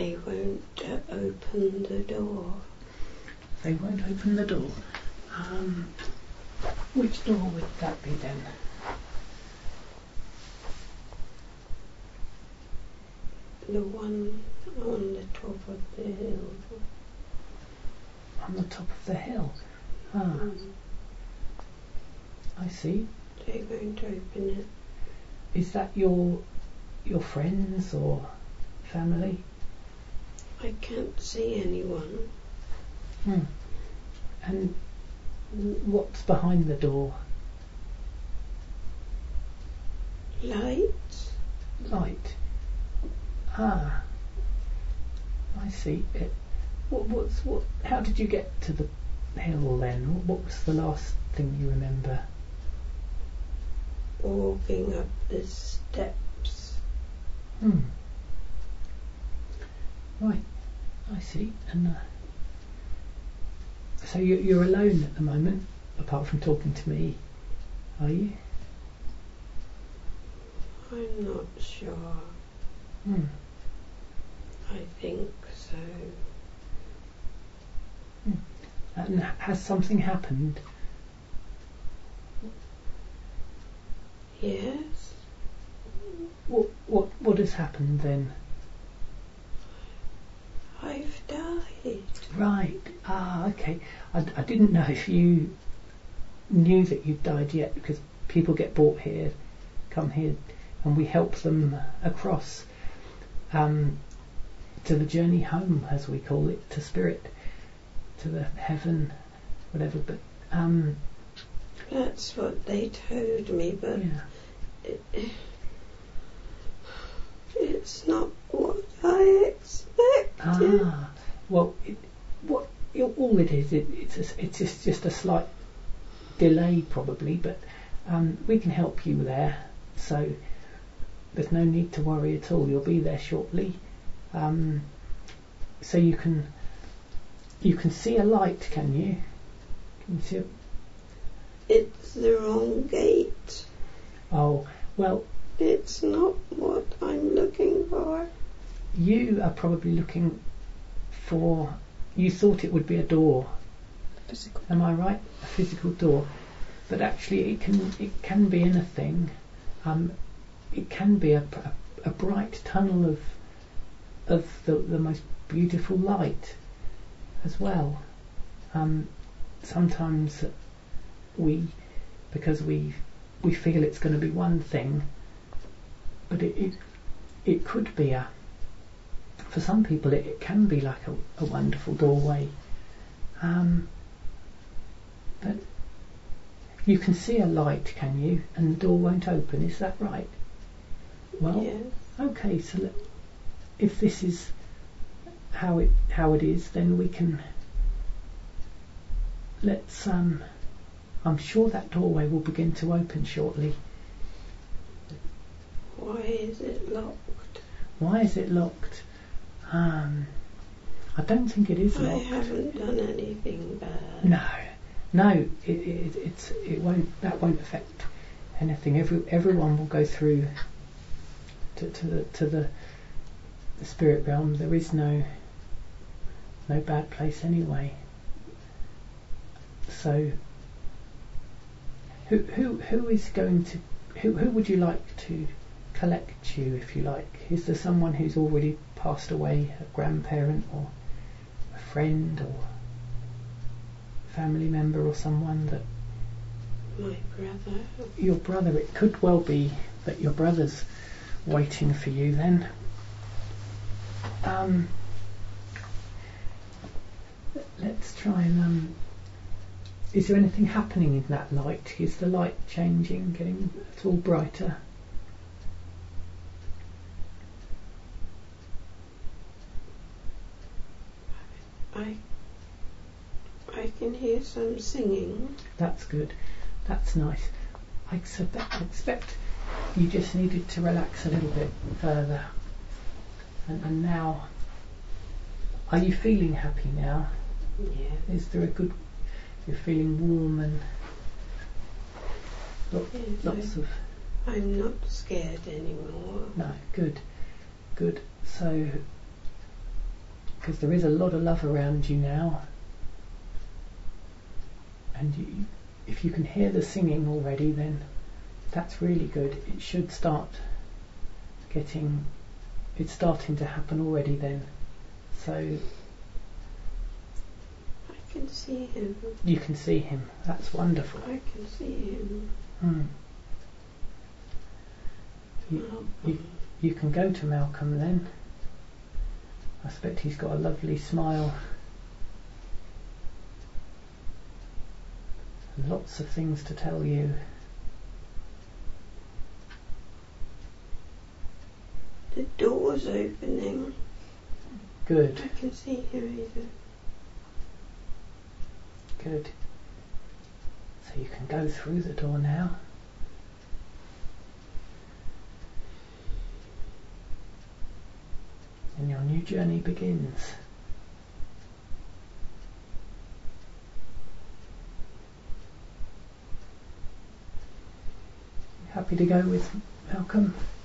they won't open the door. They won't open the door. Which door would that be then? The one on the top of the hill. On the top of the hill. I see. They won't open it. Is that your friends or family? I can't see anyone. And what's behind the door? Light? Light. I see. How did you get to the hill then? What was the last thing you remember? Walking up the steps. Right, I see. And so you're alone at the moment, apart from talking to me, are you? I'm not sure. I think so. And has something happened? Yes. What has happened then? I've died. Right. Okay. I didn't know if you knew that you'd died yet, because people get brought here, come here, and we help them across to the journey home, as we call it, to spirit, to the heaven, whatever. But that's what they told me, but it's not what I expected. Well, all it is, it's just a slight delay probably, but we can help you there, so there's no need to worry at all. You'll be there shortly, so you can see a light, can you? Can you see it? It's the wrong gate. Oh, well, it's not what I'm looking for. You are probably looking for, you thought it would be a door. Physical. Am I right? A physical door. But actually it can be anything. It can be a bright tunnel of the most beautiful light as well. Sometimes because we feel it's going to be one thing, but it could be for some people it can be like a wonderful doorway. But you can see a light, can you? And the door won't open, is that right? Well, yes. Okay, so if this is how it is, then we can I'm sure that doorway will begin to open shortly. Why is it locked? Why is it locked? I don't think it is locked. I haven't done anything bad. No, it won't. That won't affect anything. Everyone will go through to the spirit realm. There is no bad place anyway. So who is going to who would you like to collect you, if you like? Is there someone who's already passed away, a grandparent or a friend or family member or someone that... My brother. Your brother. It could well be that your brother's waiting for you then. Let's try and is there anything happening in that light? Is the light changing, getting at all brighter? I can hear some singing. That's good. That's nice. I expect you just needed to relax a little bit further. And now, are you feeling happy now? Yeah. Is there you're feeling warm and lots of... I'm not scared anymore. No, good. So because there is a lot of love around you now, and if you can hear the singing already, then that's really good. It should start it's starting to happen already then. So I can see him. you can see him. That's wonderful. I can see him. You can go to Malcolm then. I expect he's got a lovely smile and lots of things to tell you. The door's opening. Good. I can see him either. Good. So you can go through the door now. And your new journey begins. Happy to go with Malcolm?